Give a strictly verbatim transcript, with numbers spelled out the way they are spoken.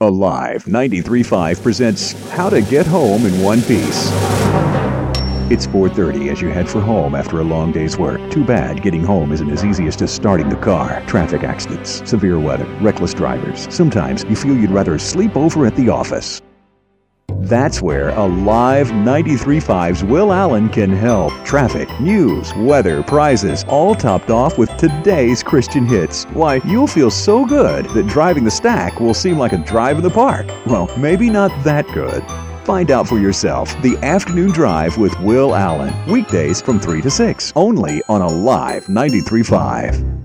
Alive ninety-three point five presents How to Get Home in One Piece. It's four thirty as you head for home after a long day's work. Too bad getting home isn't as easy as just starting the car. Traffic accidents, severe weather, reckless drivers. Sometimes you feel you'd rather sleep over at the office. That's where Alive ninety-three point five's Will Allen can help. Traffic, news, weather, prizes, all topped off with today's Christian hits. Why, you'll feel so good that driving the stack will seem like a drive in the park. Well, maybe not that good. Find out for yourself. The Afternoon Drive with Will Allen. Weekdays from three to six. Only on Alive ninety-three point five.